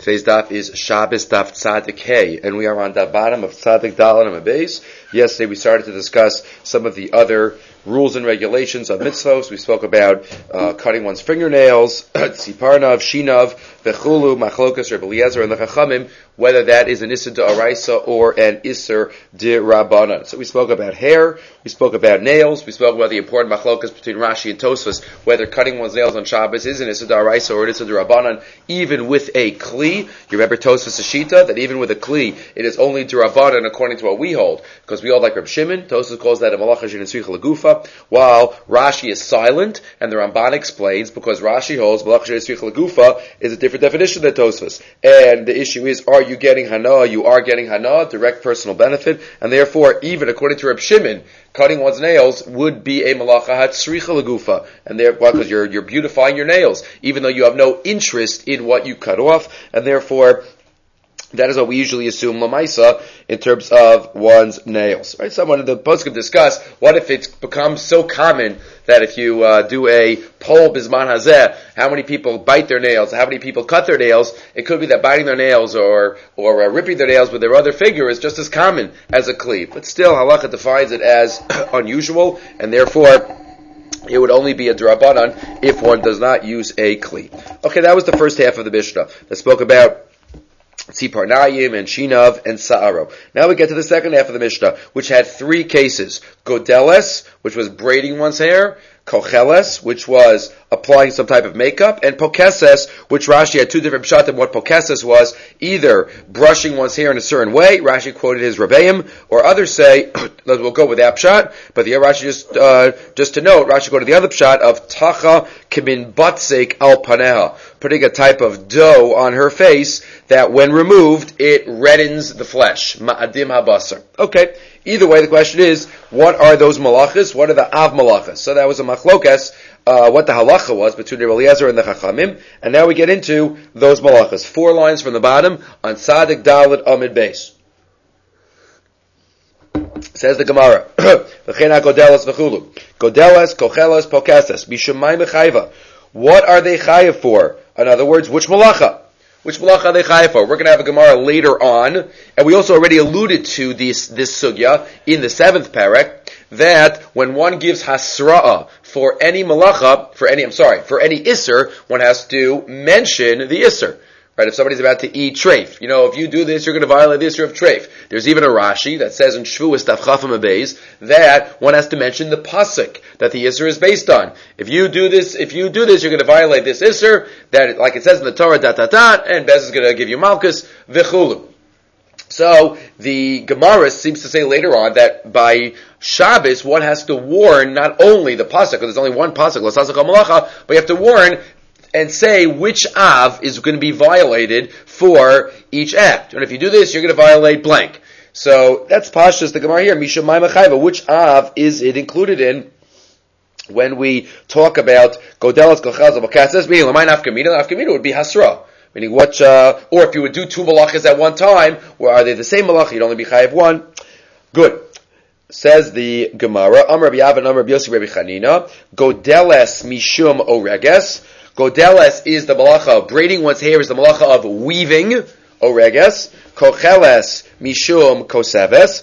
Today's daf is Shabbos daf Tzadik Hey, and we are on the bottom of Tzadik Dalan and Beis. Yesterday we started to discuss some of the other rules and regulations of mitzvos. We spoke about cutting one's fingernails, tziparnav, shinav, vechulu, machlokas, Rebbe Eliezer, and the Chachamim, whether that is an Isser d'Oraisa or an Isser d'Rabbanan. So we spoke about hair, we spoke about nails, we spoke about the important machlokas between Rashi and Tosfos, whether cutting one's nails on Shabbos is an Isser d'Oraisa or an Isser d'Rabbanan, even with a kli. You remember Tosfos' Shita, that even with a kli, it is only d'Rabbanan according to what we hold, because we hold like Reb Shimon. Tosfos calls that a malacha shenetzricha legufa, while Rashi is silent, and the Ramban explains, because Rashi holds malacha shenetzricha legufa is a different definition than Tosfos. And the issue is, are you getting hana? You are getting hana, direct personal benefit, and therefore, even according to Reb Shimon, cutting one's nails would be a malacha hatzricha legufa, and therefore, because you're beautifying your nails, even though you have no interest in what you cut off, and therefore, that is what we usually assume lamaisa in terms of one's nails. Right? Someone in the post could discuss, what if it's become so common that if you do a poll bisman hazeh, how many people bite their nails, how many people cut their nails? It could be that biting their nails or ripping their nails with their other finger is just as common as a kli. But still, halakha defines it as unusual, and therefore it would only be a d'Rabbanan if one does not use a kli. Okay, that was the first half of the Mishnah that spoke about Tziparnayim and Shinav and Sa'aro. Now we get to the second half of the Mishnah, which had three cases. Godeles, which was braiding one's hair. Kocheles, which was applying some type of makeup. And Pokeses, which Rashi had two different pshatim. What Pokeses was, either brushing one's hair in a certain way, Rashi quoted his Rebbeim, or others say, we'll go with that pshat, but the Rashi just to note, Rashi quoted the other pshat of Tacha Kimin Batsek Al Paneha, putting a type of dough on her face that when removed, it reddens the flesh. Ma'adim habasar. Okay. Either way, the question is, what are those malachas? What are the av malachas? So that was a machlokas, what the halacha was between Rebbe Eliezer and the Chachamim, and now we get into those malachas. 4 lines from the bottom on Tzadik Dalet Amid Beis. Says the Gemara, V'chena godelas v'chulu. Godelas, kochelas, pokeses. Mishamayim b'chayva. What are they chayav for? In other words, which malacha? Which malacha are they chayav for? We're going to have a Gemara later on, and we also already alluded to this sugya in the 7th parak, that when one gives hasra'ah for any malacha, for any isser, one has to mention the isser. Right? If somebody's about to eat treif, if you do this, you're going to violate the isser of treif. There's even a Rashi that says in Shvuas Daf Chafam Beis that one has to mention the pasuk that the isser is based on. If you do this, you're going to violate this isser, that, like it says in the Torah, and Bez is going to give you malchus, v'chulu. So, the Gemara seems to say later on that by Shabbos, one has to warn not only the pasuk, because there's only one pasuk, l'sasach malacha, but you have to warn and say which av is going to be violated for each act. And if you do this, you're going to violate blank. So, that's Pashas, the Gemara here, Misha Maima Chayva. Which av is it included in when we talk about Godelas, Kochaz, Abokatzes, meaning Lamai Nafkamina would be Hasra. Meaning what, or if you would do 2 malachas at one time, or are they the same malach? You'd only be chayav 1. Good. Says the Gemara, Amar Rabbi Yavan, Amar Rabbi Yossi, Rabbi Chanina, Godeles mishum oreges. Godeles is the malacha of braiding one's hair, is the malacha of weaving, oreges. Kocheles mishum koseves.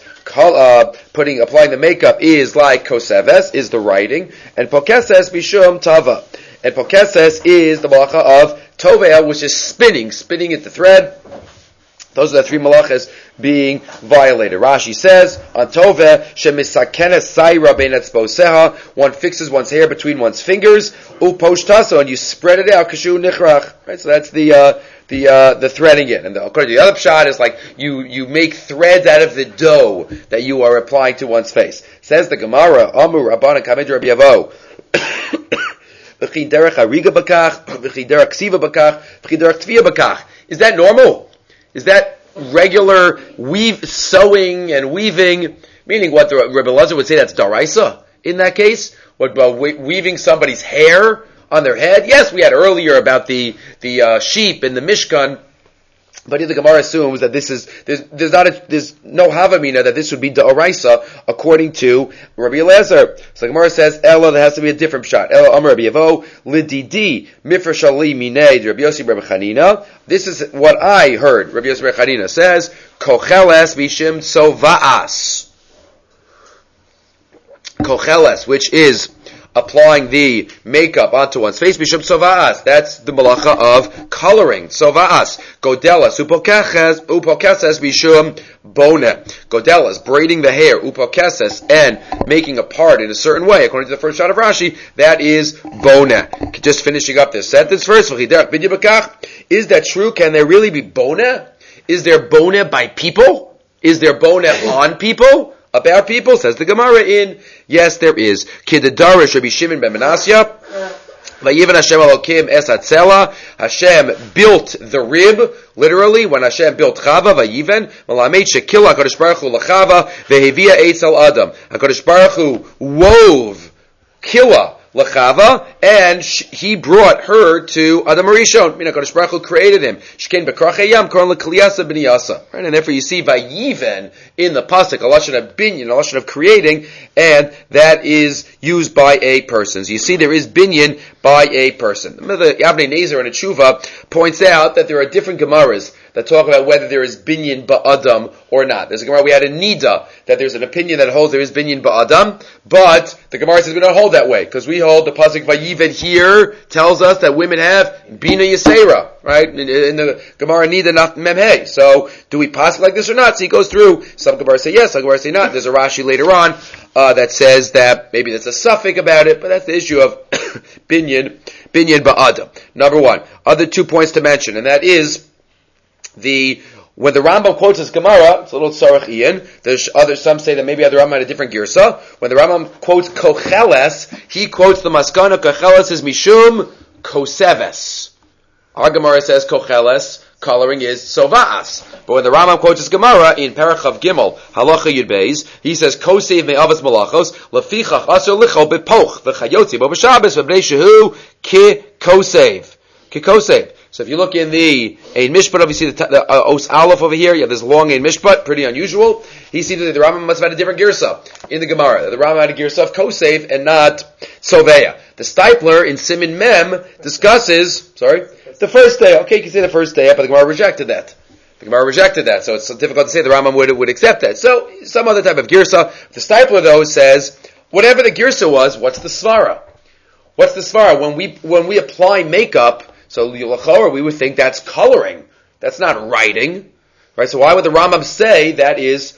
Applying the makeup is like koseves, is the writing. And pokeses mishum tava. And pokeses is the malacha of tovea, which is spinning at the thread. Those are the 3 malachas being violated. Rashi says, on toveh, shemisakenes sayra bein etzboseha, one fixes one's hair between one's fingers, uposhtaso, and you spread it out, kashu nichrach. Right, so that's the threading it. And according to the other pshat, is like, you make threads out of the dough that you are applying to one's face. Says the Gemara, Amur Rabbanan Kamed Rabbi Yavo. Is that normal? Is that regular sewing and weaving? Meaning what the Rebbe Eliezer would say, that's daraisa in that case? What about weaving somebody's hair on their head? Yes, we had earlier about the sheep in the Mishkan But here the Gemara assumes that there's no havamina that this would be da'oraisa according to Rabbi Eliezer. So the Gemara says, Ella, there has to be a different shot. Ella Amar Rabbi Yevo, Lididi, Mifrashali Minei, Rabbi Yossi Rabbi Chanina. This is what I heard. Rabbi Yossi Rabbi Chanina says, Kocheles Mishim Tsova'as. Kocheles, which is applying the makeup onto one's face, mishum sova'as. That's the malacha of coloring. Sova'as. Godelas. Upokeses mishum bona. Godelas, braiding the hair. Upokeses, and making a part in a certain way. According to the first shot of Rashi, that is bona. Just finishing up this sentence first. Is that true? Can there really be bona? Is there bona by people? Is there bona on people? About people, says the Gemara in, yes, there is. Kidadarish Rabbi Shimon ben Menasya, Vayivan Hashem Elokim es hatzela. Hashem built the rib, literally, when Hashem built Chava, Vayivan, Malamed Shekil HaKadosh Baruch Hu L'Chava, Vehevia Eitz Al Adam. HaKadosh Baruch Hu wove Kila L'Chava, and he brought her to Adam Arishon. HaKadosh Baruch Hu created him. Shkein B'krachei Yam, Koron L'Kliyasa B'niyasa. Right, and therefore you see Vayivan in the pasuk, a lashon of binyan, a lashon of creating, and that is used by a person. So you see there is binyan by a person. The Yavnei Nezer in a tshuva points out that there are different Gemaras that talk about whether there is binyan ba'adam or not. There's a Gemara, we had a Nida, that there's an opinion that holds there is binyan ba'adam, but the Gemara says we don't hold that way, because we hold the pasuk Vayivan here tells us that women have bina yisera, right? In the Gemara Nida not memhei. So do we pass like this or not? So he goes through. Some Gemara say yes, some Gemara say not. There's a Rashi later on that says that maybe there's a suffix about it, but that's the issue of binyan ba'adam. Number one. Other 2 points to mention, and that is when the Rambam quotes this Gemara, it's a little tzarech ian. There's some say that maybe the Rambam had a different girsa. When the Rambam quotes kocheles, he quotes the maskana kocheles is mishum koseves. Our Gemara says kocheles, coloring is sova'as. But when the Rambam quotes his Gemara in Parachav Gimel, Halacha Yud Beis, he says kosev me'avas malachos, lefichach aser licho bepoch, v'chayotzi bo b'shabes, v'bnei shehu ki kosev. So if you look in the Ein Mishpat, obviously the Os Aleph over here, you have this long Ein Mishpat, pretty unusual. He sees that the Rambam must have had a different girsa in the Gemara. The Rambam had a girsa of kosev and not soveya. The Stipler in Simin Mem discusses, the first day. Okay, you can say the first day, but the Gemara rejected that. So it's so difficult to say the Rambam would accept that. So some other type of girsa. The Stipler though says, whatever the girsa was, what's the svara? When we apply makeup, so l'chora, we would think that's coloring. That's not writing. Right? So why would the Rambam say that is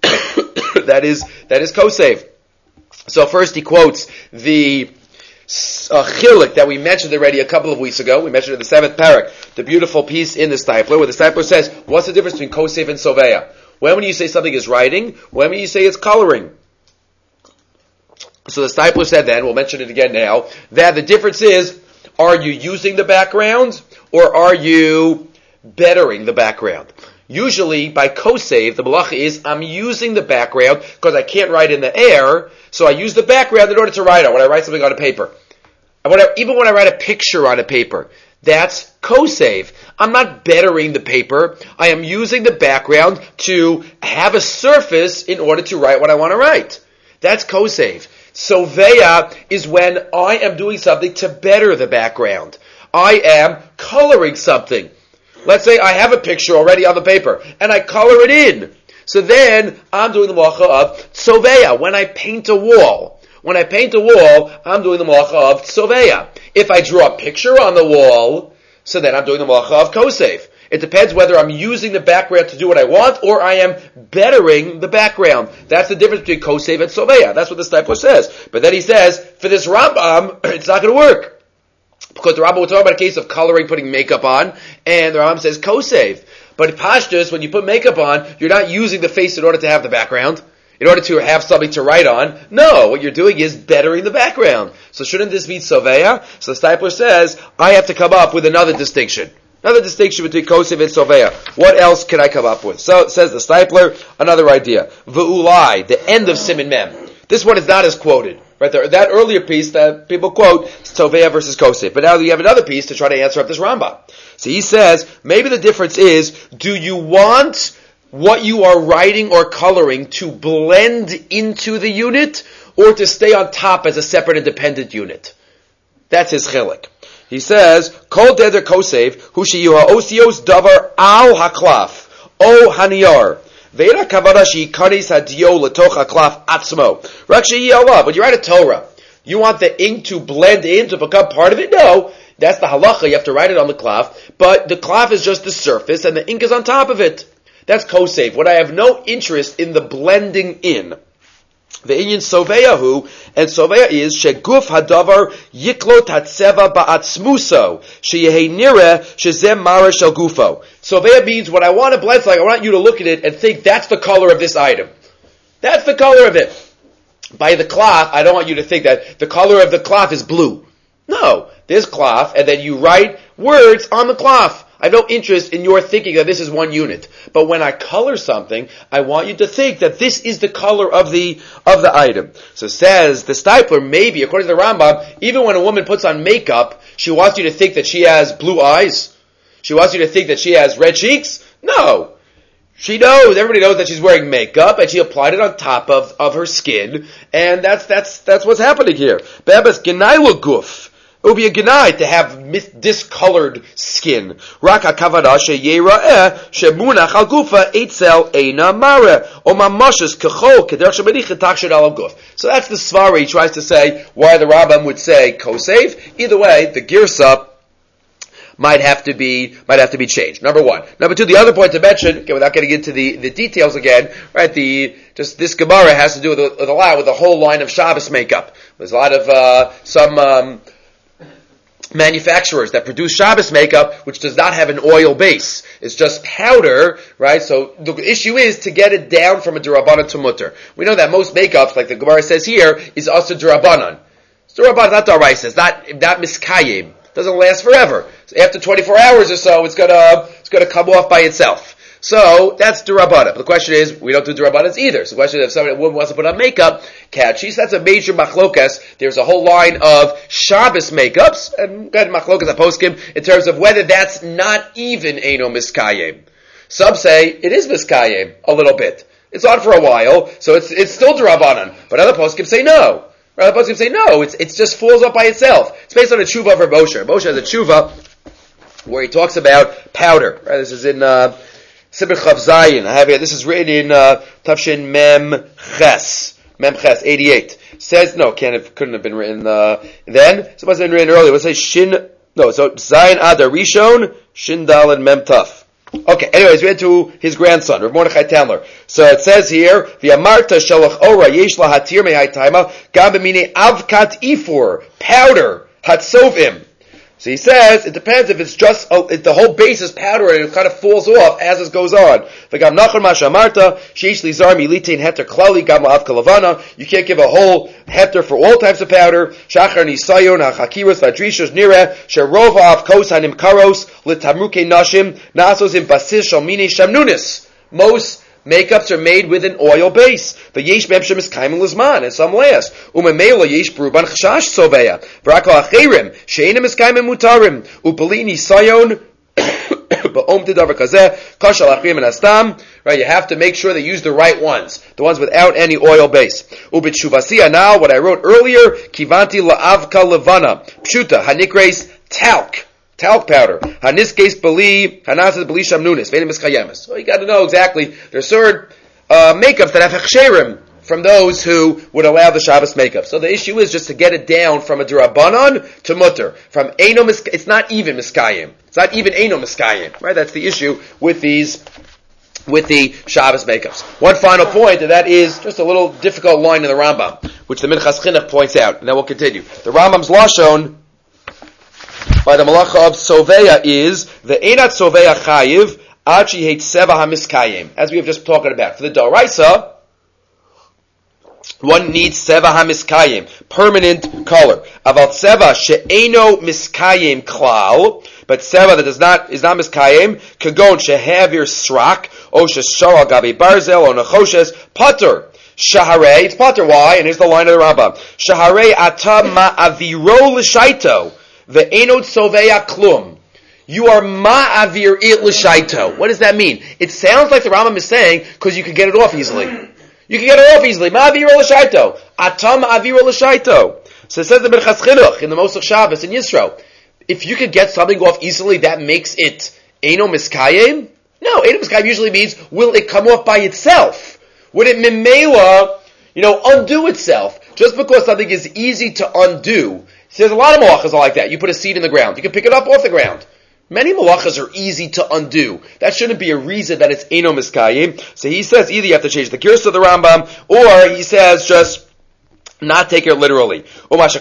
kosev? So first he quotes the chilik that we mentioned already a couple of weeks ago. We mentioned in the 7th parak, the beautiful piece in the Stipler, where the Stipler says, what's the difference between kosev and soveya? When you say something is writing, when you say it's coloring. So the Stipler said then, we'll mention it again now, that the difference is, are you using the background, or are you bettering the background? Usually, by kosev, the malacha is, I'm using the background, because I can't write in the air, so I use the background in order to write on, when I write something on a paper. Even when I write a picture on a paper, that's kosev. I'm not bettering the paper, I am using the background to have a surface in order to write what I want to write. That's kosev. Soveya is when I am doing something to better the background. I am coloring something. Let's say I have a picture already on the paper, and I color it in. So then, I'm doing the malacha of soveya. When I paint a wall, I'm doing the malacha of soveya. If I draw a picture on the wall, so then I'm doing the malacha of kosev. It depends whether I'm using the background to do what I want, or I am bettering the background. That's the difference between kosev and soveya. That's what the Stipler says. But then he says, for this Rambam, it's not going to work. Because the Rambam will talk about a case of coloring, putting makeup on, and the Rambam says kosev. But in Pashtus, when you put makeup on, you're not using the face in order to have the background, in order to have something to write on. No, what you're doing is bettering the background. So shouldn't this be soveya? So the Stipler says, I have to come up with another distinction. Another distinction between kosev and soveya. What else can I come up with? So, says the Stipler, another idea. V'ulai, the end of Simin Mem. This one is not as quoted. Right there, that earlier piece that people quote, Tovea versus Kosev. But now you have another piece to try to answer up this Rambam. So he says, maybe the difference is, do you want what you are writing or coloring to blend into the unit, or to stay on top as a separate independent unit? That's his chilik. He says, Kol deder Kosev, hu sheyu ha'osios davar al haklaf, o haniyar. Ve'era kavara she'ikanis hadiyo letoch haklaf atzmo. Rak she'yi alav. When you write a Torah, you want the ink to blend in, to become part of it? No. That's the halacha. You have to write it on the klaf. But the klaf is just the surface, and the ink is on top of it. That's Kosev. When I have no interest in the blending in. Ve'inyan soveyahu, and soveya is sheguf hadavar yiklot hatzeva ba'atzmuso sheyehei nireh shezem mara shel gufo. Soveya means when I want to blend something, I want you to look at it and think that's the color of this item. That's the color of it. By the cloth, I don't want you to think that the color of the cloth is blue. No, there's cloth, and then you write words on the cloth. I have no interest in your thinking that this is one unit. But when I color something, I want you to think that this is the color of the item. So says the Stipler, maybe, according to the Rambam, even when a woman puts on makeup, she wants you to think that she has blue eyes. She wants you to think that she has red cheeks. No. She knows, everybody knows that she's wearing makeup, and she applied it on top of her skin, and that's what's happening here. Babas genailu guf. It would be a genai to have discolored skin. Rak hakavada sheyera'eh shemunach al gufa eitzel eina mare o mamashas kachol kederach shemedich takshad al guf. So that's the svara he tries to say why the Rambam would say kosev. Either way, the girsa might have to be changed. Number one. Number two, the other point to mention, okay, without getting into the details again, right? This Gemara has to do with the whole line of Shabbos makeup. There's a lot of some manufacturers that produce Shabbos makeup, which does not have an oil base. It's just powder, right? So the issue is to get it down from a derabanan to mutter. We know that most makeups, like the Gemara says here, is also derabanan. It's derabanan, not daraisa. It's not miskayim. It doesn't last forever. So after 24 hours or so, it's gonna come off by itself. So that's derabanan. The question is, we don't do derabanans either. So the question is, if a woman wants to put on makeup, can she? So that's a major machlokas. There's a whole line of Shabbos makeups, and got machlokas at poskim in terms of whether that's not even eino miskayim. Some say it is miskayim a little bit. It's on for a while, so it's still derabanan. But other poskim say no. Other poskim say no. It just falls up by itself. It's based on a tshuva of Moshe. Moshe has a tshuva where he talks about powder. Right? This is in Sibir Chav Zayin. I have here. This is written in Tafshin Mem Ches 88. Says couldn't have been written then. So it must have been written earlier. Let's say so Zayin Adar Rishon Shin Daled Mem Taf. Okay, anyways, we went to his grandson, Rav Mordechai Tandler. So it says here, V'amarta shalach ora yesh la hatir me'ai taima gam b'mine avkat ifor, powder, hatzovim. So he says, it depends if it's just, if the whole base is powder and it kind of falls off as it goes on. V'gam nachon ma shamarta, sheish lizar militain heter klali gam la'avka lavana. You can't give a whole heter for all types of powder. Shachar nisayon ha'chakiros v'adrishos nireh, sherova avkos hanim karos, litamruke nashim, nasos im basis shalmini shamnunis. Most makeups are made with an oil base. But yesh b'emshem is kaimel lizman, and some last. Umemela yesh bruban chashash soveya. V'rakol achirim, she'enim is kaimel mutarim. Upali nisayon, ba'om tedavar kazeh, kashal achrim and astam. Right, you have to make sure they use the right ones. The ones without any oil base. Ubitshuvasiya now, what I wrote earlier, kivanti la'avka levana. Pshuta, hanikres, talc powder. Haniskes beli, hanasas beli shamnunis, venim miskayemis. So you got to know exactly. There's certain makeups that have hechsherim from those who would allow the Shabbos makeup. So the issue is just to get it down from a derabanan to mutter. From eino it's not even miskayim. It's not even eino miskayim. Right? That's the issue with the Shabbos makeups. One final point, and that is just a little difficult line in the Rambam, which the Minchas Chinuch points out, and then we'll continue. The Rambam's lashon by the malacha of soveya is the einat soveya chayiv ad she hates seva hamiskayim, as we have just talking about. For the daraisa, one needs seva hamiskayim, permanent color. Aval seva she'eno miskayim klal, but seva that is not miskayim, kagon shehavir srak, o sheshara gabi barzel, o nechoshes pater. Shaharei, it's pater. Why? And here's the line of the Rambam. Shaharei ata ma'aviro l'shaito ve'enot sovea klum. You are ma'avir it l'shaito. What does that mean? It sounds like the Rambam is saying, because you can get it off easily. You can get it off easily. Ma'aviro l'shaito. Ata ma'aviro l'shaito. So it says the Birchas Chinuch in the Mosach Shabbos in Yisro. If you could get something off easily, that makes it Eino Miskayim? No, Eino Miskayim usually means, will it come off by itself? Would it mimela, undo itself? Just because something is easy to undo. There's a lot of malachas are like that. You put a seed in the ground. You can pick it up off the ground. Many malachas are easy to undo. That shouldn't be a reason that it's Eino Miskayim. So he says either you have to change the Girsa of the Rambam, or he says just not take it literally. Ata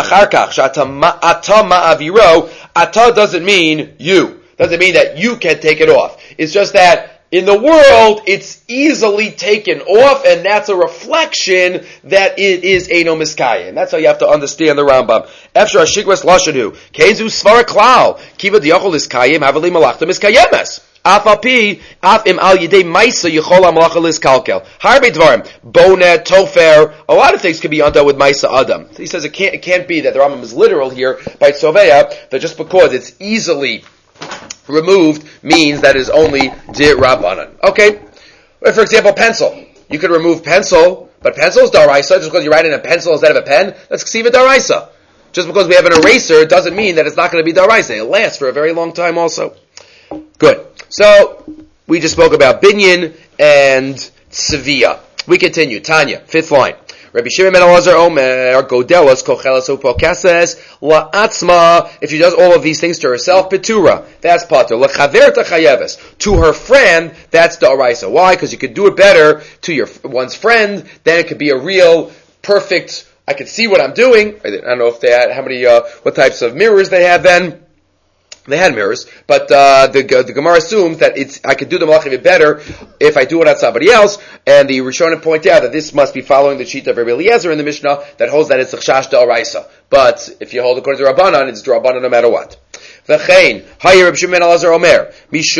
doesn't mean you. Doesn't mean that you can take it off. It's just that in the world, it's easily taken off, and that's a reflection that it is Eino Miskayim. That's how you have to understand the Rambam. Efshar Shigras Lashanu, Kezu Svara Klal, Kiva Diachol Iskayim, Havali Malachta Miskayemes. Afapi, Afim Al Yidei Maisa Yichol Amalacha Liskalkel. Harbe Dvarim, Bonet, Tofer, a lot of things can be undone with Maisa Adam. So he says it can't be that the Rambam is literal here by Tzovea, that just because it's easily removed means that is only dir rabbanan. Okay, for example, pencil. You could remove pencil, but pencil is daraisa. Just because you write in a pencil instead of a pen, that's ksiva daraisa. Just because we have an eraser doesn't mean that it's not going to be daraisa. It lasts for a very long time also. Good. So we just spoke about binyan and tzivia. We continue. Tanya, 5th line. Rabbi Shimon ben Elazar Omer, Godelas, Kochelas, Upokases, La'atzma, if she does all of these things to herself, Petura, that's Pater. L'chaverta chayeves, to her friend, that's Da'araisa. Why? Because you could do it better to one's friend, then it could be a real, perfect, I can see what I'm doing. I don't know if they had, what types of mirrors they had then. They had mirrors, but the Gemara assumes that I could do the malachim better if I do it on somebody else, and the Rishonim point out that this must be following the sheet of Rabbi Eliezer in the Mishnah that holds that it's a chash da'oraisa. But if you hold according to Rabbanan, it's Rabbanan no matter what. V'chein, Hayi Rabbi Shimon Elazar Omer,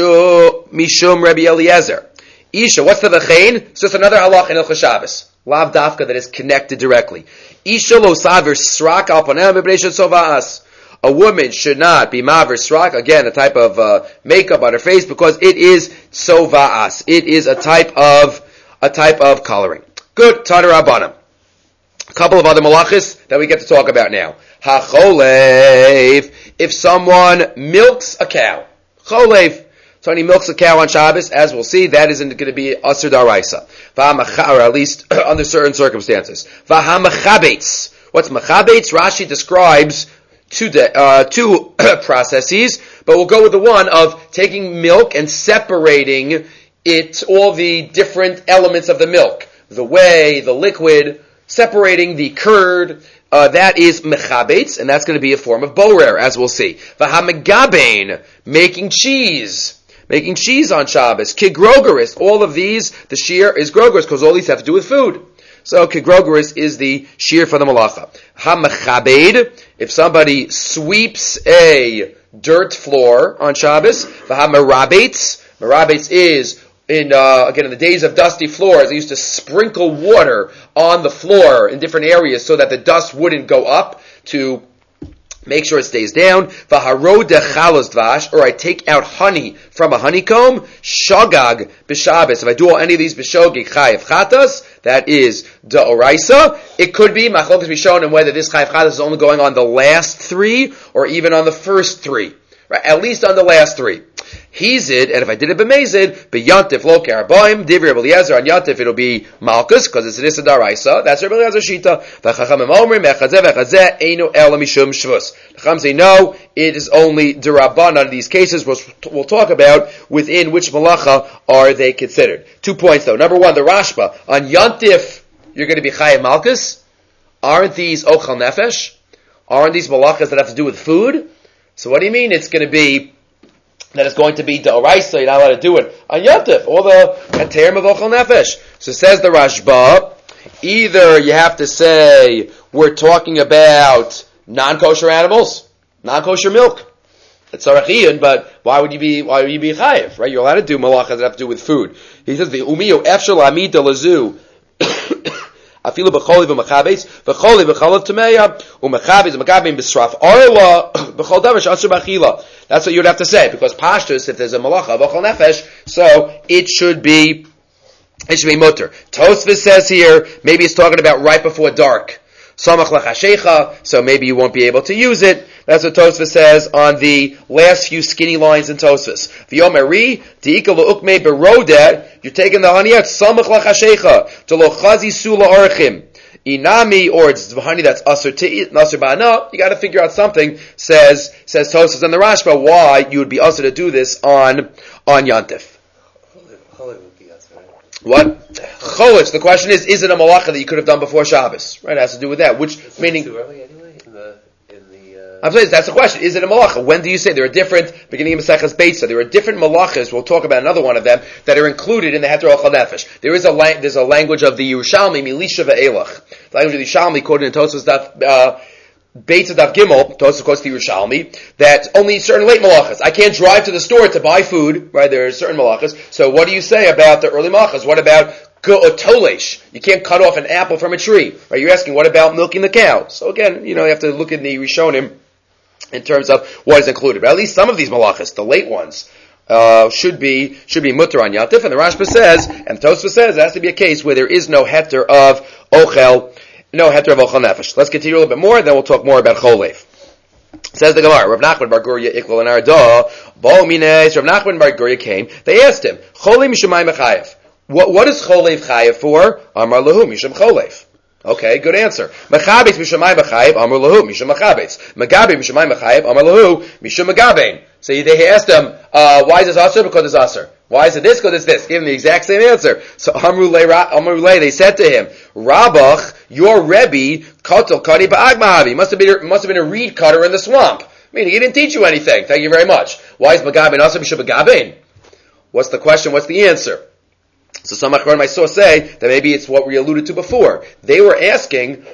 Mishum Rabbi Eliezer. Isha, what's the v'chein? It's just another halach in Hilchos Shabbos. Lav dafka that is connected directly. Isha lo savir srak al paneh b'breishat sova'as. A woman should not be maver srak, again, a type of makeup on her face, because it is sova'as. It is a type of coloring. Good, Tana Rabbanan. A couple of other malachis that we get to talk about now. Hacholev, if someone milks a cow. Cholev, so when he milks a cow on Shabbos, as we'll see, that isn't going to be asur daraisa. Or at least under certain circumstances. V'hamachabetz. What's machabetz? Rashi describes two processes, but we'll go with the one of taking milk and separating it, all the different elements of the milk, the whey, the liquid, separating the curd, that is mechabetz, and that's going to be a form of borer, as we'll see. Vahamegabein, making cheese on Shabbos, kigrogeris, all of these, the shear is grogeris, because all these have to do with food. So, kigrogeris is the shear for the malacha. Ha-mechabed, if somebody sweeps a dirt floor on Shabbos, ha-merabetz, merabetz is, in the days of dusty floors, they used to sprinkle water on the floor in different areas so that the dust wouldn't go up to make sure it stays down. V'harode chalos dvash, or I take out honey from a honeycomb. Shagag b'Shabbos. If I do any of these b'shogig chayev chatas, that is da'oraisa. It could be machlokas be shown in whether this chayev chatas is only going on the last 3 or even on the first 3. Right? At least on the last 3. Hezid, and if I did it b'mezid, b'yantif lo k'arbaim, divri Rabbi Eliezer, on yantif it'll be malchus, because it's an issa daraisa. That's Rabbi Eliezer shita. V'chachamim omrim, echazeh v'echazeh, einu el mishum shvus. The Chacham say, no, it is only derabanan in these cases, which we'll talk about within which malacha are they considered. 2 points though. Number 1, the Rashba, on yantif, you're going to be chayav malchus. Aren't these ochal nefesh? Aren't these malachas that have to do with food? So what do you mean it's going to be that it's going to be da'oraisa, you're not allowed to do it on Yantif, all the term of ochel nefesh. So says the Rashba, either you have to say we're talking about non-kosher animals, non-kosher milk. It's sarachiyun, but why would you be chayiv? Right? You're allowed to do malachas that have to do with food. He says the umiyo efshel amida lazu Afilu b'choli v'machabes, v'choli v'chalav tameya, u'machabes v'machabim b'sraf arla, b'chol davar asher b'achila. That's what you'd have to say, because pashtus, if there's a malacha, v'chol nefesh, so it should be mutter. Tosfos says here, maybe it's talking about right before dark. Samach lachashecha, so maybe you won't be able to use it. That's what Tosfos says on the last few skinny lines in Tosfos. V'yomeri, di'ika l'ukmei berodet, you're taking the honey out, samach lachashecha, to lo chazi su la'orchim. Inami, or it's honey that's asur te'it, asur ba'ana, you gotta figure out something, says Tosfos and the Rashba, why you would be asur to do this on Yantif. What? Cholich, the question is it a malacha that you could have done before Shabbos? Right, it has to do with that. Which, meaning... too early anyway? I'm saying that's the question. Is it a malacha? When do you say there are different, beginning of Maseches Beitza, there are different malachas, we'll talk about another one of them, that are included in the Heter Ochel Nefesh. There's a language of the Yerushalmi, Milisha ve'elach. The language of the Yerushalmi, quoted in Tosfos Beitza Daf Gimel, Tosfos quotes the Yerushalmi, that only certain late malachas. I can't drive to the store to buy food, right? There are certain malachas. So what do you say about the early malachas? What about tolesh? You can't cut off an apple from a tree, right? You're asking, what about milking the cow? So again, you have to look at the Rishonim in terms of what is included. But at least some of these malachas, the late ones, should be mutter on Yantif. And the Rashba says, and Tosfos says, it has to be a case where there is no heter of ochel, no heter of ochel nefesh. Let's continue a little bit more, and then we'll talk more about cholev. Says the Gemara, Rav Nachman bar Gurya iklal in Arda, Bo Mines, Rav Nachman bar Gurya came, they asked him, Cholev mishamayim chayev. What is cholev chayev for? Amar lahu misham cholev. Okay, good answer. Machabes mishamayim chayev, amar lahu misham machabes. Magabe mishamayim chayev, amar lahu misham magabein. So they asked him, why is this asur? Because it's asur. Why is it this? Because it's this. Give him the exact same answer. So Amrulay, they said to him, Rabach, your Rebbe, Kotel Kadi Ba'agmahavi, must have been a reed cutter in the swamp. Meaning he didn't teach you anything. Thank you very much. Why is Magabein asur b'shem Magabein? What's the question? What's the answer? So some Achronim I saw say that maybe it's what we alluded to before. They were asking,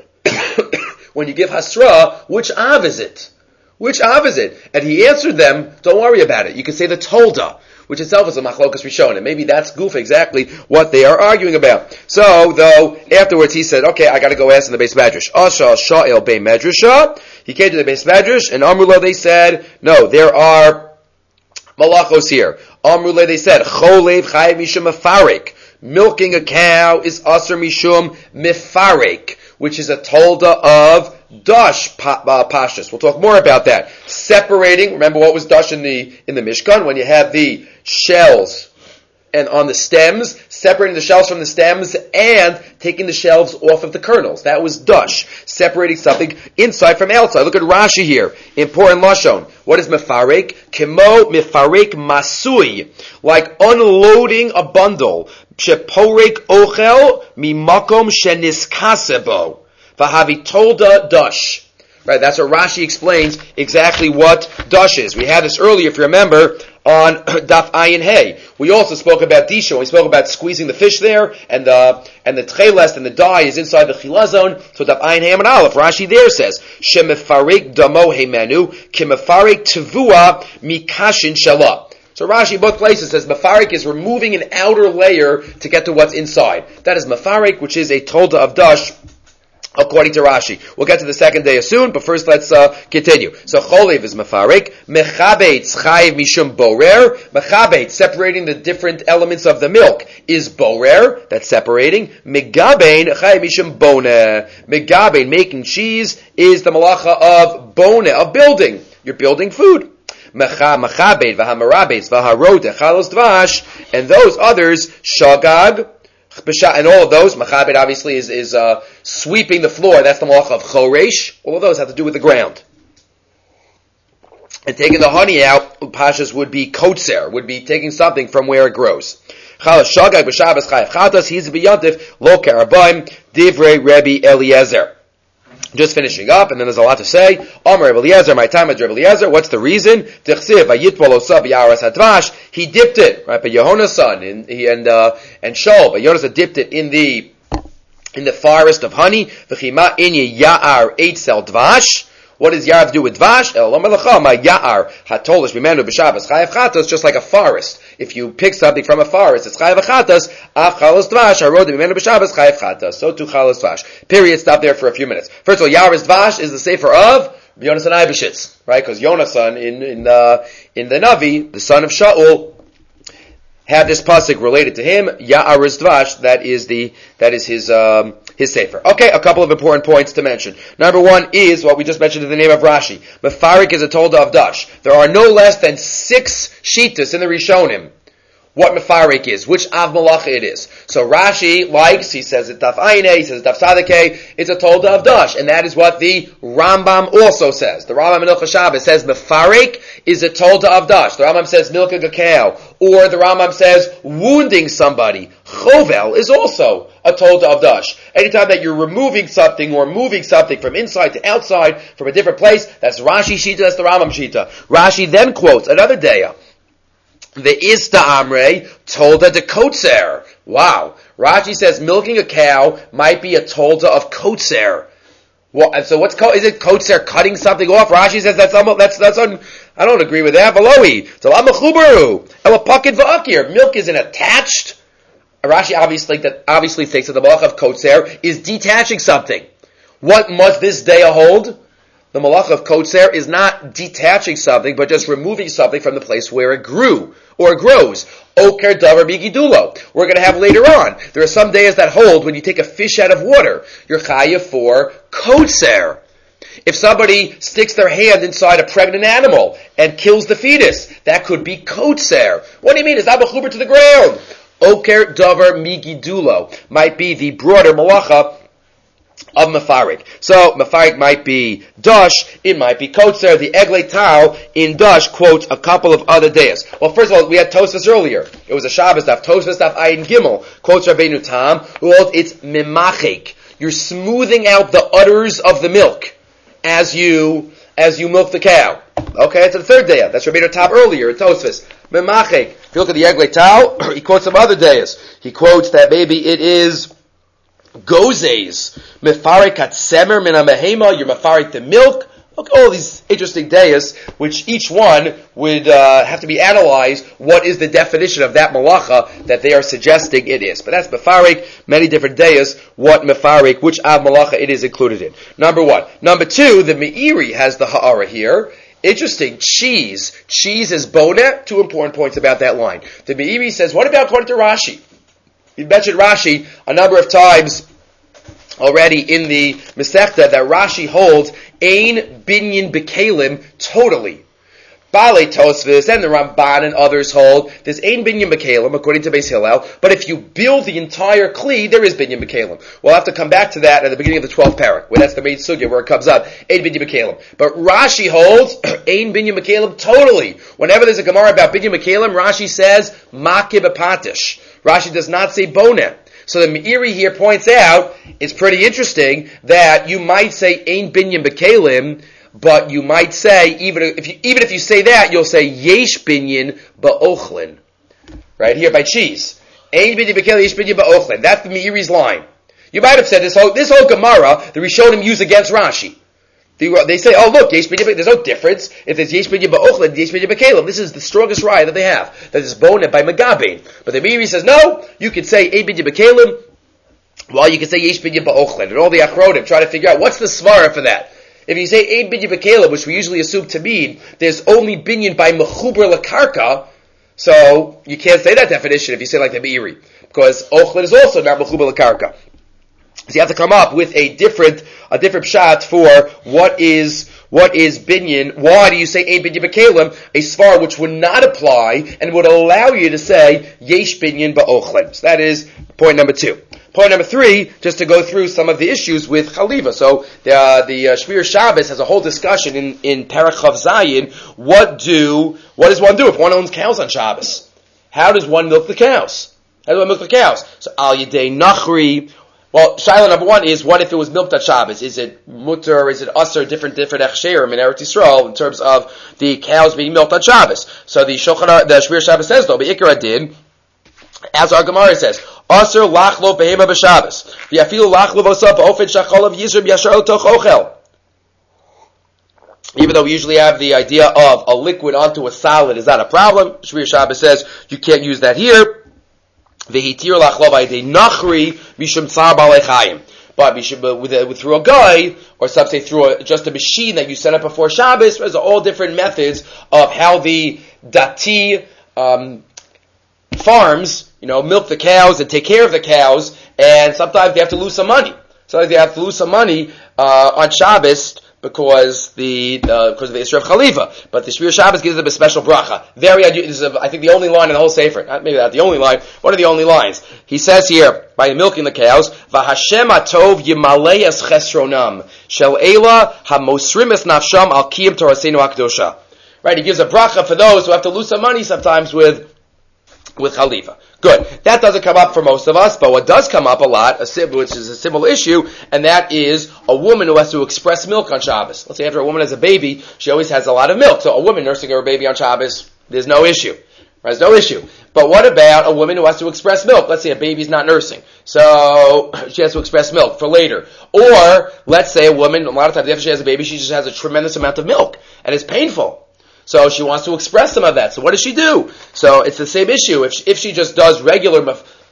when you give Hasra, which Av is it? Which Av is it? And he answered them, don't worry about it. You can say the Tolda, which itself is a Machlokas Rishon. And maybe that's goof exactly what they are arguing about. So, though, afterwards he said, okay, I gotta go ask in the Beis Medrash. Asha Sha'el Bei Medrasha. He came to the Beis Medrash, and Amrullah, they said, no, there are Malachos here. Amrullah, they said, Cholev Chayev Mishum Mefarek. Milking a cow is Asr Mishum Mefarek, which is a Tolda of Dash Pashtus. We'll talk more about that. Separating, remember what was Dash in the Mishkan? When you have the shells and on the stems, separating the shells from the stems and taking the shells off of the kernels. That was Dash. Separating something inside from outside. Look at Rashi here. Important Lashon. What is Mefarek? Kemo Mefarek Masui. Like unloading a bundle. Sheporek Ochel Mimakom Sheniskasebo. Vahavi Tolda Dash. Right, that's what Rashi explains exactly what Dash is. We had this earlier, if you remember, on Daf Ayin Hey. We also spoke about Disha. We spoke about squeezing the fish there, and the tcheles and the dye is inside the chila zone. So Daf Ayin Hey and Aleph. Rashi there says, Shemefarek Damo Heimenu, Kimefarek Tevua Mikashin Shalah. So Rashi, both places, says Mefarek is removing an outer layer to get to what's inside. That is Mefarek, which is a Tolda of Dash, according to Rashi. We'll get to the second day soon, but first let's continue. So Cholev is Mefarek. Mechabetz Chayev Mishum Borer. Mechabetz, separating the different elements of the milk, is Borer. That's separating. Megabein Chayev Mishum Boneh. Megabein, making cheese, is the malacha of Boneh, of building. You're building food. Mechabet V'hamarabetz V'harot Echalos Dvash. And those others, Shagag, and all of those, Machabed obviously is sweeping the floor. That's the malacha of Choresh. All of those have to do with the ground. And taking the honey out, Pashas would be Kotzer, would be taking something from where it grows. Chalas Shagag b'Shabbos Chayev Chatas, he's b'Yantif, Lo Karabaim, Divrei Rebbe Eliezer. Just finishing up, and then there's a lot to say. Amar Rebbe Eliezer, my time at Rebbe Eliezer. What's the reason? Tichsiv vayitpol osav yaras hadvash. He dipped it, right? But Yehona's son and Shaul, but Yehona's dipped it in the forest of honey. V'chima inye ya'ar eitzel dvash. What does Yar have to do with Dvash? Just like a forest. If you pick something from a forest, it's Chayav Chatas. So too Chalas Dvash. Period. Stop there for a few minutes. First of all, Yar is Dvash is the sefer of Yonasan Eibeshitz, right? Because Yonasan in the Navi, the son of Shaul, had this pasuk related to him. Ya'ar is Dvash. That is his sefer. Okay, a couple of important points to mention. Number one is what we just mentioned in the name of Rashi. Mefarik is a tolda of Dash. There are no less than 6 shitas in the Rishonim. What Mefarik is, which Av Malacha it is. So Rashi likes, he says it Daf Aine, he says it Daf Sadake, it's a tolda of Dash, and that is what the Rambam also says. The Rambam in Ilchos Shabbos says Mefarik is a tolda of Dash. The Rambam says milking a cow, or the Rambam says wounding somebody. Chovel is also a tolda of Dash. Anytime that you're removing something or moving something from inside to outside, from a different place, that's Rashi Shita, that's the Rambam Shita. Rashi then quotes another daya. The Ista Amre Tolda de Kotzer. Wow. Rashi says milking a cow might be a Tolda of Kotzer. Well, and so is it Kotzer cutting something off? Rashi says that's I don't agree with that. Veloi. So Amachubaru. Elapakin Va'akir. Milk isn't attached. Rashi obviously thinks that the malach of Kotzer is detaching something. What must this daya hold? The malach of Kotzer is not detaching something, but just removing something from the place where it grew or grows. Oker davar bigidulo. We're going to have later on. There are some days that hold when you take a fish out of water, you're chayav for Kotzer. If somebody sticks their hand inside a pregnant animal and kills the fetus, that could be Kotzer. What do you mean? It's not mechuber to the ground. Oker davar migidulo might be the broader malacha of Mefarik. So, Mefarik might be Dash, it might be Kotzer. The Eglei Tau in Dash quotes a couple of other days. Well, first of all, we had Tosfos earlier. It was a Shabbos daf. Tosfos daf Ayin Gimel quotes Rabbeinu Tam, who holds it's Memachik. You're smoothing out the udders of the milk as you milk the cow. Okay, it's the third day. That's Rabbeinu Tam earlier in Tosfos. Memachik. If you look at the Eglei Tau, he quotes some other days. He quotes that maybe it is Gozes, Mefarik Atsemer Min HaMehema, you're Mefarik the milk. Look, all these interesting dayas, which each one would have to be analyzed. What is the definition of that malacha that they are suggesting it is? But that's Mefarik, many different dayas, what Mefarik, which Av malacha it is included in. Number one. Number two, the Meiri has the Ha'ara here. Interesting, cheese. Cheese is boneh. 2 important points about that line. The Meiri says, what about according to Rashi? We've mentioned Rashi a number of times already in the Masechta that Rashi holds Ein Binyan Bekalim totally. Baalei Tosfos and the Ramban and others hold there's Ein Binyan Bekalim according to Beis Hillel, but if you build the entire Kli, there is Binyan Bekalim. We'll have to come back to that at the beginning of the 12th parak, where that's the main sugya where it comes up. Ein Binyan Bekalim. But Rashi holds Ein Binyan Bekalim totally. Whenever there's a Gemara about Binyan Bekalim, Rashi says Makib Apatish. Rashi does not say boneh. So the Meiri here points out, it's pretty interesting that you might say Ein Binyan Bekalim, but you might say, even if you say that, you'll say Yesh Binyan Ba'ochlin. Right here by cheese. Ein Binyan Bekalim, Yesh Binyan Ba'ochlin. That's the Meiri's line. You might have said this whole Gemara, the Rishonim use against Rashi. They say, oh look, Yesh Binyan, there's no difference. If there's Yesh Binyan Ba'ochlin, Yesh Binyan Bekalim. This is the strongest raya that they have. That is boned by Megabein. But the Meiri says, no, you can say Ein Binyan Bekalim, while you can say Yesh Binyan Ba'ochlin. And all the Achronim try to figure out, what's the svara for that? If you say Ein Binyan Bekalim, which we usually assume to mean, there's only Binyan by Mechuber Lakarka, so you can't say that definition if you say like the Meiri. Because Ochlin is also not Mechuber Lakarka. So you have to come up with a different shot for what is binyan. Why do you say Ein Binyan Bekalim, a svar which would not apply and would allow you to say Yesh Binyan Ba'ochlin? So that is point number 2. Point number 3, just to go through some of the issues with Chaliva. So the Shmir Shabbos has a whole discussion in Perek Chav Zayin. What does one do if one owns cows on Shabbos? How does one milk the cows? So Al Yedei Nachri. Well, Shaila number 1 is, what if it was milked on Shabbos? Is it mutter, is it usher, different echsherim in Eretz Yisrael in terms of the cows being milked on Shabbos? So the Shmir Shabbos says though, Be'ikar Adin, as our Gemara says, usher lachlo behema b'Shabbos. V'yafilu lachlo v'osa ba'ofen shacholav yizrim yashar l'toch ochel. Even though we usually have the idea of a liquid onto a solid is not a problem, Shmir Shabbos says you can't use that here. Vehitir lachlov ayidei nachri mishum tzar balei chayim. But through a guy, or some say through just a machine that you set up before Shabbos, there's all different methods of how the dati farms, milk the cows and take care of the cows, and sometimes they have to lose some money. Sometimes they have to lose some money on Shabbos because of the Isra of Chaliva. But the Shmir Shabbos gives them a special bracha. Very unusual. This is, I think, the only line in the whole Sefer. Maybe not the only line. One of the only lines. He says here, by milking the cows, V'Hashem atov yimaleyas chesronam shel ela hamosrimis nafsham al kiyim torasenu hakdosha. Right, he gives a bracha for those who have to lose some money sometimes with Chaliva. Good. That doesn't come up for most of us, but what does come up a lot, which is a similar issue, and that is a woman who has to express milk on Shabbos. Let's say after a woman has a baby, she always has a lot of milk. So a woman nursing her baby on Shabbos, there's no issue. Right? There's no issue. But what about a woman who has to express milk? Let's say a baby's not nursing. So she has to express milk for later. Or, let's say a woman, a lot of times after she has a baby, she just has a tremendous amount of milk, and it's painful. So she wants to express some of that. So what does she do? So it's the same issue. If she just does regular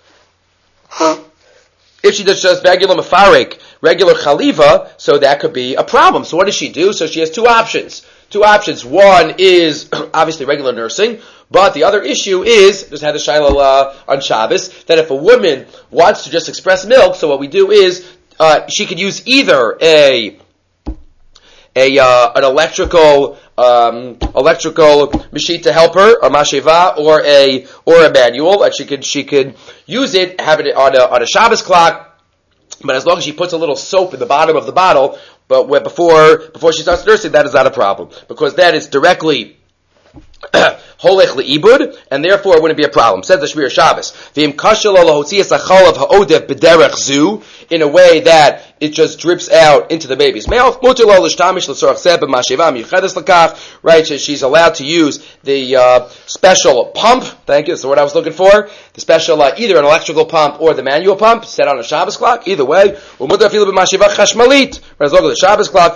mafarek, regular chaliva, so that could be a problem. So what does she do? So she has two options. One is obviously regular nursing, but the other issue is, just had a shiloh on Shabbos, that if a woman wants to just express milk, so what we do is she could use either an electrical machine to help her, a masheva, or a manual, and she could use it, have it on a Shabbos clock, but as long as she puts a little soap in the bottom of the bottle, but before she starts nursing, that is not a problem, because that is directly holech leibud, and therefore it wouldn't be a problem. Says the Shmir Shabbos, v'im kashel lahotzias achalav ha'odef b'derech zu, in a way that it just drips out into the baby's mouth. Right, she's allowed to use the special pump. Thank you. That's the word I was looking for. The special, either an electrical pump or the manual pump, set on a Shabbos clock. Either way, as long as the Shabbos clock,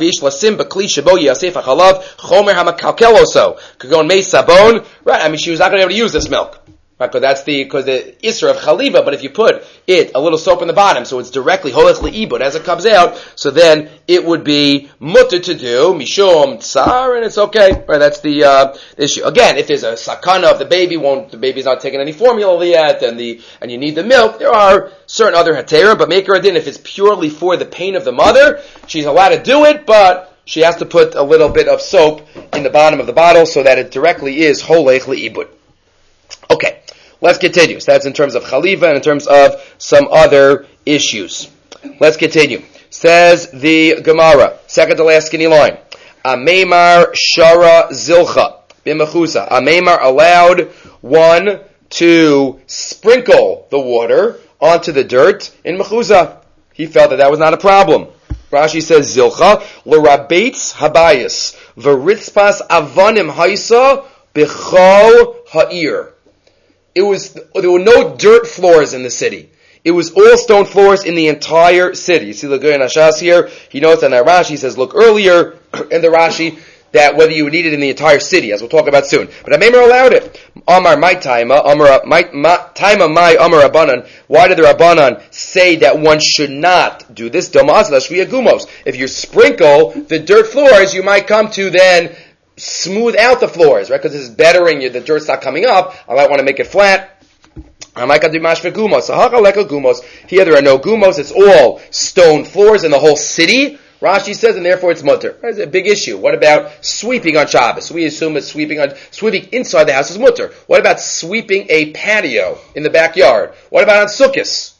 could go in mei sabon. Right, I mean, she was not going to be able to use this milk. Right, because the Isra of Chaliva, but if you put a little soap in the bottom, so it's directly holech leibud as it comes out, so then it would be mutter to do, mishum tsar, and it's okay. Right, that's the issue. Again, if there's a sakana of the baby's not taking any formula yet, and you need the milk, there are certain other heterim, but make her a din, if it's purely for the pain of the mother, she's allowed to do it, but she has to put a little bit of soap in the bottom of the bottle so that it directly is holech leibud. Okay. Let's continue. So that's in terms of Chaliva and in terms of some other issues. Let's continue. Says the Gemara, second to last skinny line. Ameimar shara zilcha b'mechusa. Ameimar allowed one to sprinkle the water onto the dirt in mechusa. He felt that was not a problem. Rashi says zilcha l'rabeitz habayis v'ritzpas avanim haisa b'chol ha'ir. There were no dirt floors in the city. It was all stone floors in the entire city. You see the Goyen Hashas here, he notes on that Rashi, he says, look earlier in the Rashi, that whether you would need it in the entire city, as we'll talk about soon. But Amemar allowed it. Amar my taima, taima my Amar Rabbanan. Why did the Rabbanan say that one should not do this? If you sprinkle the dirt floors, you might come to then smooth out the floors, right? Because this is bettering the dirt's not coming up. I might want to make it flat. I might do mashve gumos. Here there are no gumos. It's all stone floors in the whole city. Rashi says, and therefore it's mutter. It's a big issue. What about sweeping on Shabbos? We assume that sweeping inside the house is mutter. What about sweeping a patio in the backyard? What about on sukkahs?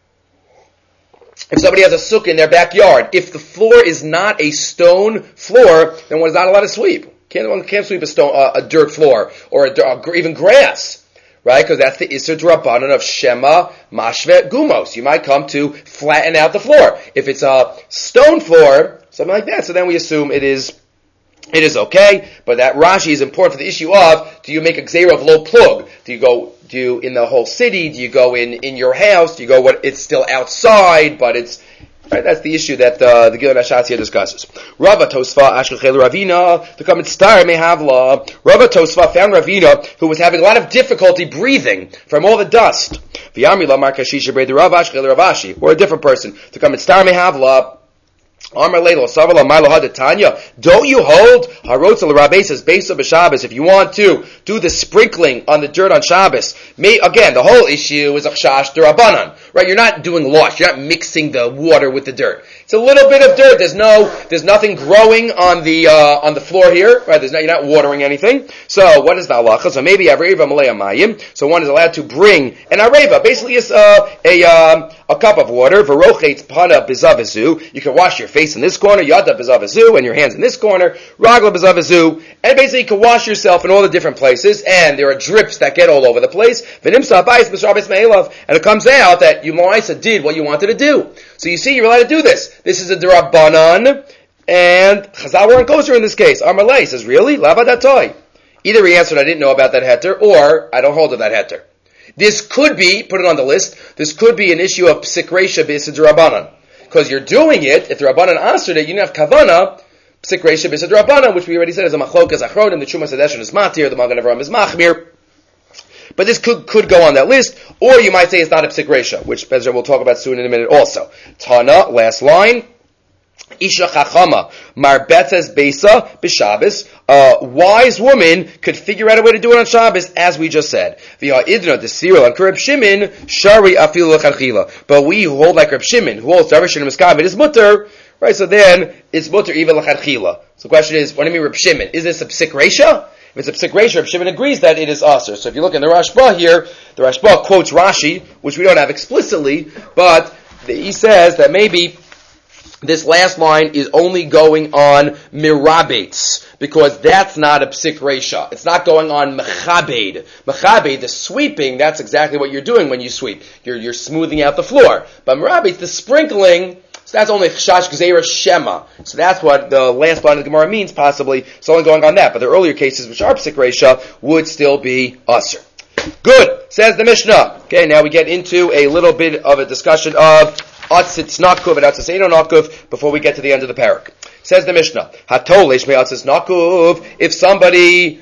If somebody has a sukkah in their backyard, if the floor is not a stone floor, then one is not allowed to sweep. One can't sweep a dirt floor or even grass, right? Because that's the Isser D'Rabbanan of Shema Mashve Gumos. You might come to flatten out the floor. If it's a stone floor, something like that, so then we assume it is okay. But that Rashi is important for the issue of, do you make a gzeira of low plug? Do you in the whole city? Do you go in your house? Do you go it's still outside, but it's Right, that's the issue that the Gilad Hashatz here discusses. Rava Tosfa Ashkechel Ravina to come and star may have law. Rava Tosfa found Ravina who was having a lot of difficulty breathing from all the dust. V'yamila Markashisha Brei Rav Ashkechel Ravashi, or a different person to come and star may have law. Don't you hold Harotzel Rabbe says based on Shabbos if you want to do the sprinkling on the dirt on Shabbos? Again, the whole issue is a chash d'Rabbanan, right? You're not doing wash. You're not mixing the water with the dirt. It's a little bit of dirt. There's nothing growing on the floor here, right? You're not watering anything. So what is the halacha? So maybe areva malei mayim. So one is allowed to bring an areva, basically is a cup of water. V'rochetz pana bizavizu. You can wash your face in this corner, yada bizavizu, and your hands in this corner, ragla bizavizu, and basically you can wash yourself in all the different places, and there are drips that get all over the place. V'nimsa bais b'shabes me'elav, and it comes out that you Moisa did what you wanted to do. So you see, you're allowed to do this. This is a d'Rabbanan, and Chazal weren't kosher in this case. Amalei says, really? Lavadatoi. Either he answered, I didn't know about that heter, or I don't hold of that heter. This could be, put it on the list, this could be an issue of psik reisha b'sid d'Rabbanan. Because you're doing it, if the Rabbanan answered it, you didn't have kavana, psik reisha b'sid d'Rabbanan, which we already said is a machlokas achronim, the Chuma Sedeshin is matir, the Magen Avraham is machmir. But this could go on that list, or you might say it's not a psik reisha, which Bezra will talk about soon in a minute also. Tana, last line. Isha chachama marbetzes beisa b'Shabbos. A wise woman could figure out a way to do it on Shabbos, as we just said. V'ha idna desirul and Reb Shimon shari afilu l'chadchila. But we who hold like Reb Shimon, who holds Reb Shimon miskabed is mutter, right? So then it's mutter even l'chadchila. So the question is, what do you mean Reb Shimon? Is this a psik reisha? If it's a psik reisha, Reb Shimon agrees that it is aser. So if you look in the Rashba here, the Rashba quotes Rashi, which we don't have explicitly, but he says that maybe this last line is only going on mirabetz, because that's not a psik reisha. It's not going on mechabed. Mechabed, the sweeping, that's exactly what you're doing when you sweep. You're smoothing out the floor. But mirabetz, the sprinkling, so that's only chash gzeira shema. So that's what the last line of the Gemara means, possibly. It's only going on that. But the earlier cases, which are psik reisha, would still be usher. Good, says the Mishnah. Okay, now we get into a little bit of a discussion of Atzitz Nakuv and Atzitz Eino Nakuv before we get to the end of the parak. Says the Mishnah, Hatolish me Atzitz Nakuv, if somebody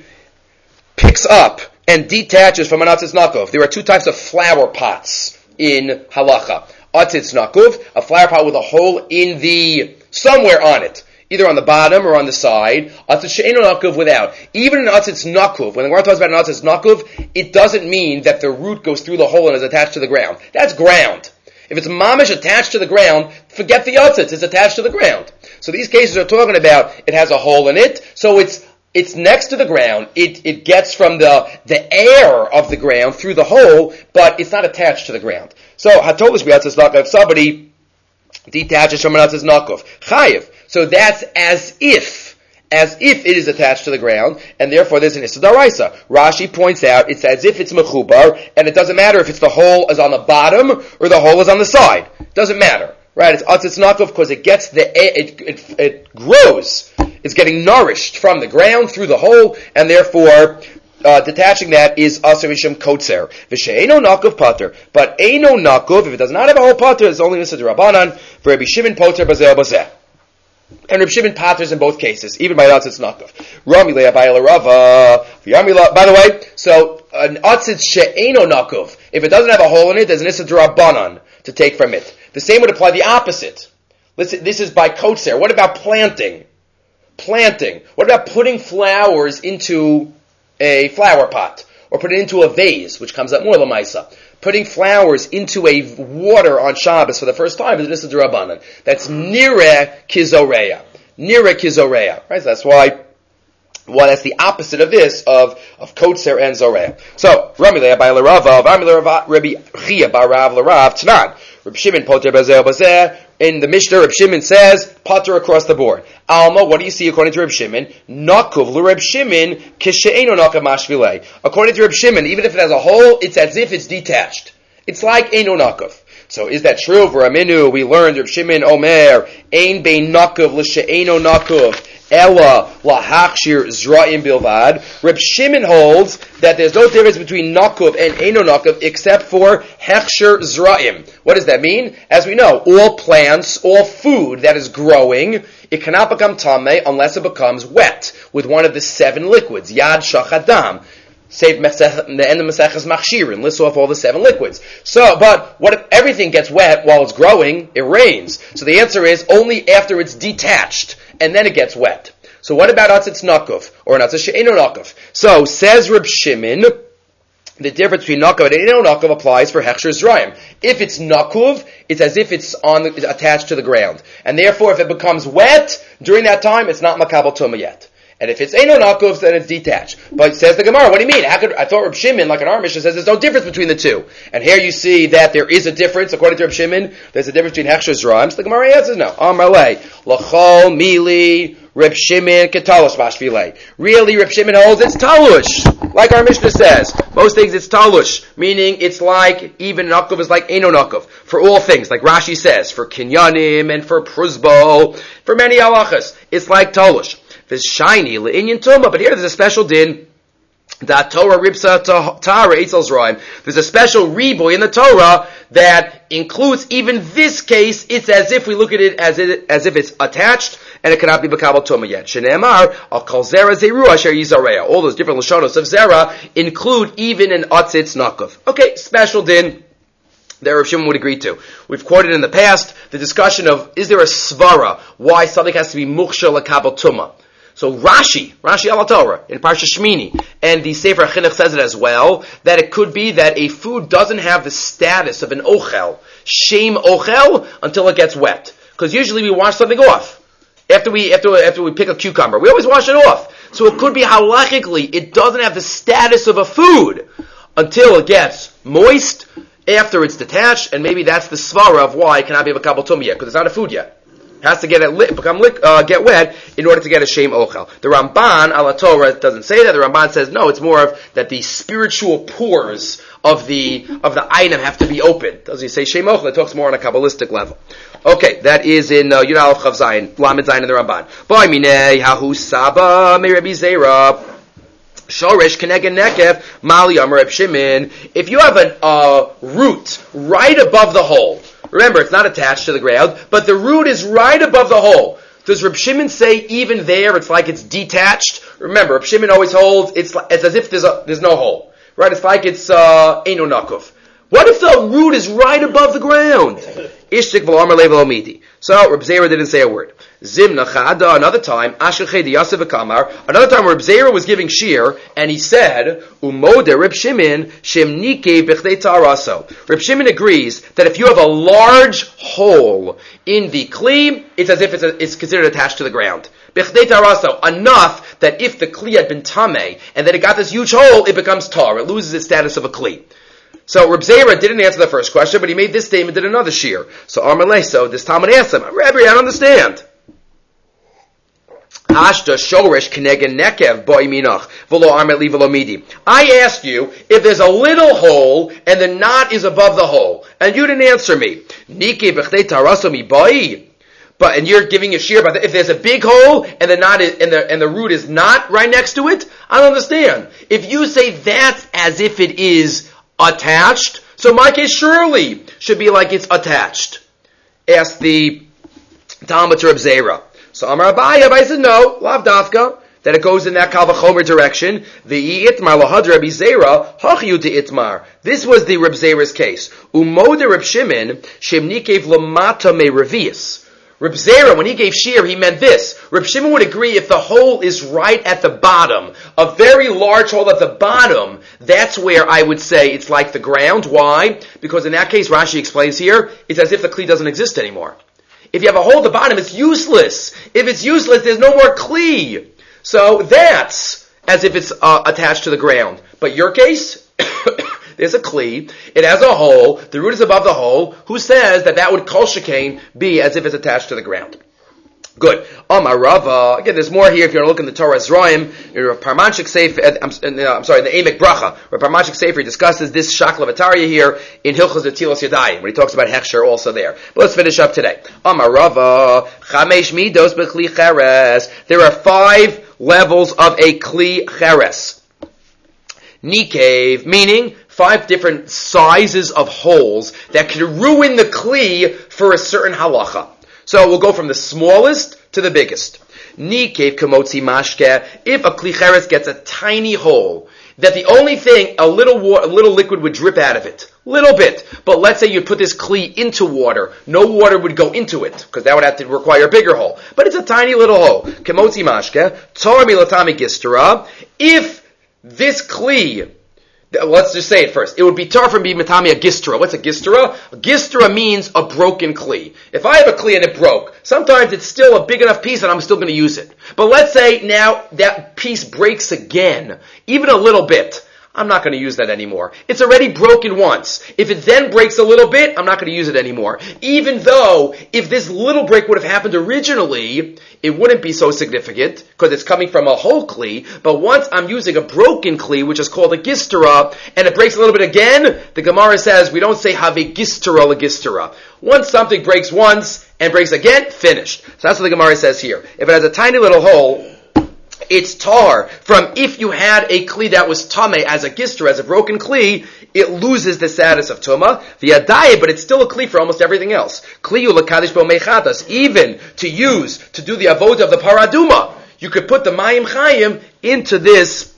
picks up and detaches from an Atzitz Nakuv. There are two types of flower pots in halacha. Atzitz Nakuv, a flower pot with a hole in somewhere on it. Either on the bottom or on the side. Atzitz she'eino nakuv without. Even in Atzitz Nakuv, when the Gemara talks about an Atzitz Nakuv, it doesn't mean that the root goes through the hole and is attached to the ground. That's ground. If it's mamish attached to the ground, forget the atzitz, it's attached to the ground. So these cases are talking about, it has a hole in it, so it's next to the ground, it gets from the air of the ground through the hole, but it's not attached to the ground. So, hatolish bi'atzitz nakuv, if somebody detaches from an atzitz nakuv, chayiv. So that's as if it is attached to the ground, and therefore there's an issa d'oraisa. Rashi points out it's as if it's mechubar, and it doesn't matter if the hole is on the bottom or the hole is on the side. Doesn't matter, right? It's atzitz nakuv because it gets it grows. It's getting nourished from the ground through the hole, and therefore detaching that is aser mishum kotzer. V'she'eino nakuv pater, but eino nakuv, if it does not have a whole pater, it's only issa d'Rabbanan. For Rabbi Shimon poter bazeh bazeh. And Reb Shimon paters in both cases, even by Atzitz Nakuv. Rami le'abayel Rava. By the way, so an Atzitz she'eino Nakuv, if it doesn't have a hole in it, there's an Issa d'Rabbanan to take from it. The same would apply the opposite. Listen, this is by kotzer. What about planting? What about putting flowers into a flower pot? Or put it into a vase, which comes up more l'maisa. Putting flowers into a water on Shabbos for the first time is an Issa d'Rabbanan. That's nireh kizoreya. Right? So that's why that's the opposite of this, of kotzer and zoreya. So, Rami le'abai l'Rava, Rami Rabbi Chia bar Rav l'Rav, Tanan. Reb Shimon poter bazeh bazeh. In the Mishnah, Reb Shimon says, poter across the board. Alma, what do you see according to Reb Shimon? Nakuv l'Reb Shimon kishe'eino nakav mashvilei. According to Reb Shimon, even if it has a hole, it's as if it's detached. It's like eino nakav. So is that true? V'raminu, we learned Reb Shimon Omer, Ein bein nakuv l'she'eno nakuv, Ella lahachshir zra'im bilvad. Reb Shimon holds that there's no difference between nakuv and eno nakuv except for hechshir zra'im. What does that mean? As we know, all plants, all food that is growing, it cannot become tameh unless it becomes wet with one of the 7 liquids. Yad, shach, adam. Say the end of Maseches Machshirin, lists off all the 7 liquids. So, but what if everything gets wet while it's growing? It rains. So the answer is only after it's detached, and then it gets wet. So what about atzitz nakuf, or an atzitz she'eno nakuf? So, says Reb Shimon, the difference between nakuv and eno nakuv applies for hechsher zrayim. If it's nakuv, it's as if it's attached to the ground. And therefore, if it becomes wet, during that time, it's not makabel tumah yet. And if it's eno nakuf, then it's detached. But says the Gemara, what do you mean? I thought Reb Shimon, like an our Mishnah, says there's no difference between the two. And here you see that there is a difference, according to Reb Shimon, there's a difference between hechsher zrayim. So the Gemara answers no. Amar le, lachol mili, Reb Shimon ketalosh mashvilei. Really, Reb Shimon holds it's talush. Like our Mishnah says. Most things it's talush. Meaning it's like, even nakuf is like eno nakuf. For all things, like Rashi says, for kinyanim and for pruzbo, for many halachas, it's like talush. There's shiny le'inyan tuma, but here there's a special din. That Torah ripsa Tara Eitzel Zraim. There's a special riboy in the Torah that includes even this case. It's as if we look at it as if it's attached and it cannot be Bakabal Toma yet. Shene'emar al kol zera zeru asher yizarea. All those different lashonos of zera include even an atzitz nakov. Okay, special din that Rav Shimon would agree to. We've quoted in the past the discussion of is there a svara why something has to be muksha lakabal tuma. So Rashi al Torah in Parsha Shmini, and the Sefer HaChinuch says it as well, that it could be that a food doesn't have the status of an ochel, shem ochel, until it gets wet. Because usually we wash something off. After we pick a cucumber, we always wash it off. So it could be halachically it doesn't have the status of a food until it gets moist, after it's detached, and maybe that's the svara of why it cannot be a kabel tumah yet, because it's not a food yet. Has to get wet in order to get a shem ochel. The Ramban ala Torah doesn't say that. The Ramban says no. It's more of that the spiritual pores of the item have to be open. Doesn't he say shem ochel? It talks more on a kabbalistic level. Okay, that is in Yud Aleph Chav Zayin, Lamed Zayin in the Ramban. B'ay minei hahu saba me Rabbi Zera. Shoresh kenegen nekev mali amar Reb Shimon. If you have a root right above the hole. Remember, it's not attached to the ground, but the root is right above the hole. Does Reb Shimon say even there it's like it's detached? Remember, Reb Shimon always holds it's as if there's no hole, right? It's like it's eno nakuf. What if the root is right above the ground? Ishtik v'lamar level omidi. So Reb Zera didn't say a word. Zimna chada. Another time, Ashkechei di Yosef v'kamar. Another time, Reb Zera was giving shir, and he said, "Umode Reb Shimon shem nikei b'chdei taraso." Reb Shimon agrees that if you have a large hole in the kli, it's as if it's considered attached to the ground. B'chdei taraso, enough that if the kli had been tameh and then it got this huge hole, it becomes tar. It loses its status of a kli. So Reb Zera didn't answer the first question, but he made this statement in another shir. So Amalei, so this Talmud asked him, Rabbi, I don't understand. Hashta shoresh kenegen nekev bo'iminach v'lo armeli v'lo midi. I asked you if there's a little hole and the knot is above the hole, and you didn't answer me. Nike b'chdei taraso mi boi. But and you're giving a shir about if there's a big hole and the knot is, and the root is not right next to it. I don't understand. If you say that's as if it is attached, so my case surely should be like it's attached. Asked the Talmud to Reb Zera. So Amar Abaye said no, lav dafka, that it goes in that kal v'chomer direction. The itmar lahad Reb Zera hachiyu de itmar. This was the Reb Zera's case. Umode Reb Shimon shem nikev lamata me revius. Reb Zera, when he gave shir, he meant this. Reb Shimon would agree if the hole is right at the bottom, a very large hole at the bottom, that's where I would say it's like the ground. Why? Because in that case, Rashi explains here, it's as if the kli doesn't exist anymore. If you have a hole at the bottom, it's useless. If it's useless, there's no more kli. So that's as if it's attached to the ground. But your case, there's a kli, it has a hole, the root is above the hole, who says that would kol shekain be as if it's attached to the ground? Good. Amar Rava. Again, there's more here. If you're looking at the Torah Zraim, Parmanchik Sefer. I'm sorry, the Emek Bracha, where Parmanchik Sefer discusses this Shakla V'Tarya here in Hilchos Netilas Yadayim, when he talks about Hechsher also there. But let's finish up today. Amar Rava. Chamesh Midos B'Kli Cheres. There are 5 levels of a Kli Cheres. Nikev, meaning 5 different sizes of holes that can ruin the Kli for a certain halacha. So we'll go from the smallest to the biggest. Nikev kamotzi mashke. If a kli cheres gets a tiny hole, that the only thing, a little liquid would drip out of it. Little bit. But let's say you put this kli into water. No water would go into it, because that would have to require a bigger hole. But it's a tiny little hole. Kamotzi mashke. Tor milatami gistera. If this kli, let's just say it first. It would be tar from being matami a gistera. What's a gistera? A gistera means a broken kli. If I have a kli and it broke, sometimes it's still a big enough piece and I'm still going to use it. But let's say now that piece breaks again, even a little bit. I'm not going to use that anymore. It's already broken once. If it then breaks a little bit, I'm not going to use it anymore. Even though, if this little break would have happened originally, it wouldn't be so significant, because it's coming from a whole kli. But once I'm using a broken kli, which is called a gistera, and it breaks a little bit again, the Gemara says, we don't say have a gistera legistera. Once something breaks once, and breaks again, finished. So that's what the Gemara says here. If it has a tiny little hole, it's tar from if you had a kli that was tameh as a gister, as a broken kli, it loses the status of tuma. The adai, but it's still a kli for almost everything else. Kli ulakadish bo mechatas, even to use, to do the avodah of the paraduma. You could put the mayim chayim into this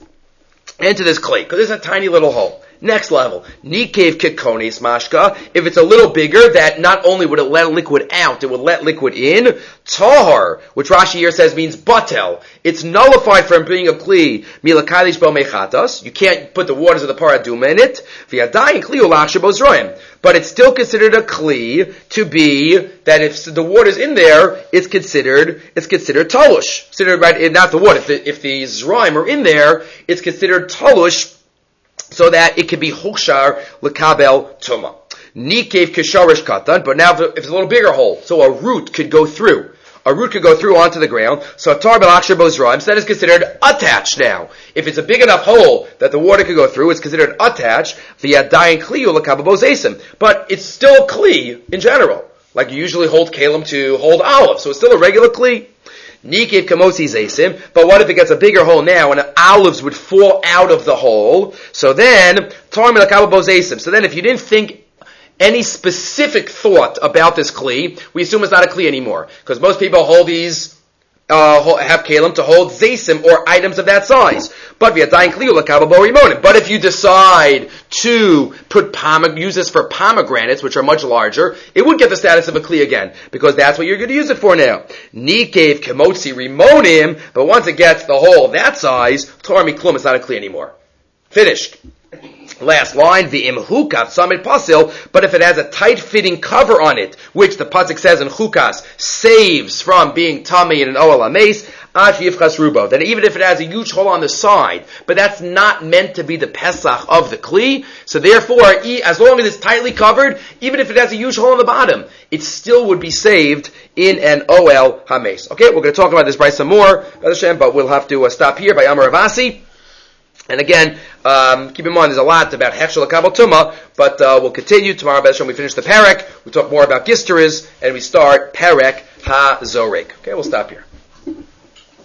kli, because there's a tiny little hole. Next level, nikev kikonis mashka. If it's a little bigger, that not only would it let liquid out, it would let liquid in. Tahar, which Rashi here says means batel. It's nullified from being a kli. Milakadish bo mechatas. You can't put the waters of the paraduma in it. V'yadayin kli ulachsher bo zroim. But it's still considered a kli to be that if the water's in there, it's considered talush. Considered, right, not the water. If the zroim are in there, it's considered talush, so that it can be hukshar lekabel tuma. Nikev kisharish katan, but now if it's a little bigger hole, so a root could go through. A root could go through onto the ground, so tar belachshar bozraim, so that is considered attached now. If it's a big enough hole that the water could go through, it's considered attached. The adayin kliyu lekabel bozesim, but it's still kli in general. Like you usually hold kalim to hold olive, so it's still a regular kli. Nikev kamosi zesim, but what if it gets a bigger hole now and olives would fall out of the hole? So then, tar milakabel bozesim. So then if you didn't think any specific thought about this kli, we assume it's not a kli anymore. Because most people hold these, have kalim to hold zesim or items of that size. But if you decide to use this for pomegranates, which are much larger, it would get the status of a kli again, because that's what you're going to use it for now. Nikev kemotzi rimonim, but once it gets the hole of that size, tormi klum, it's not a kli anymore. Finished. Last line, the imhukat summit pasil, but if it has a tight-fitting cover on it, which the pasuk says in Chukas, saves from being tummy in an oel ames, ad yifchas rubo, then even if it has a huge hole on the side, but that's not meant to be the pesach of the kli, so therefore, as long as it's tightly covered, even if it has a huge hole on the bottom, it still would be saved in an oel hames. Okay, we're going to talk about this by some more, but we'll have to stop here by Amar Avasi. And again, keep in mind there's a lot about Hechsher L'Kabel Tumah, but we'll continue tomorrow. When we finish the Perek, we talk more about Gisteris, and we start Perek HaZorek. Okay, we'll stop here.